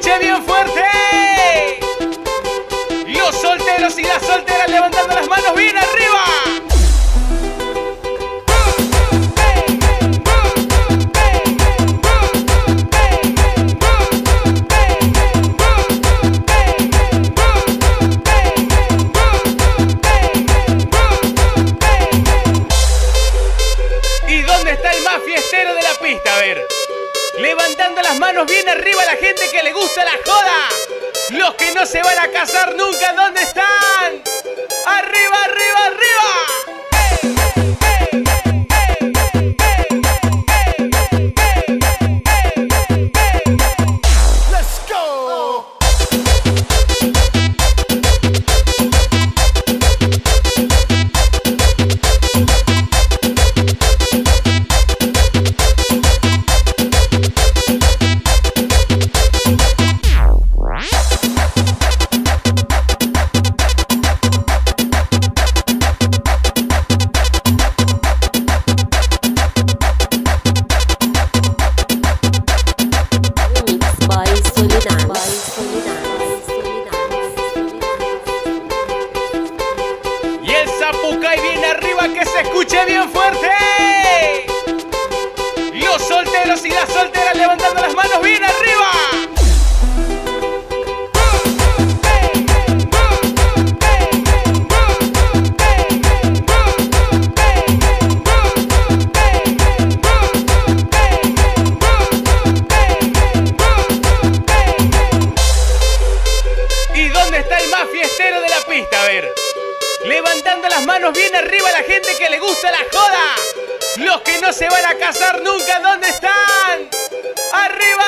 escuche bien fuerte. Los solteros y las solteras levantando las manos bien arriba. ¿Y dónde está el más fiestero de la pista? A ver. Levantando las manos bien arriba la gente que le gusta la joda. Los que no se van a casar nunca, ¿dónde están? ¡Arriba, arriba, arriba! Let's go. Y el Zapucay bien arriba, que se escuche bien fuerte. Los solteros y las solteras levantando las manos bien arriba. ¿Y dónde está el más fiestero de la pista? A ver. Levantando las manos bien arriba la gente que le gusta la joda. Los que no se van a casar nunca, ¿dónde están? ¡Arriba!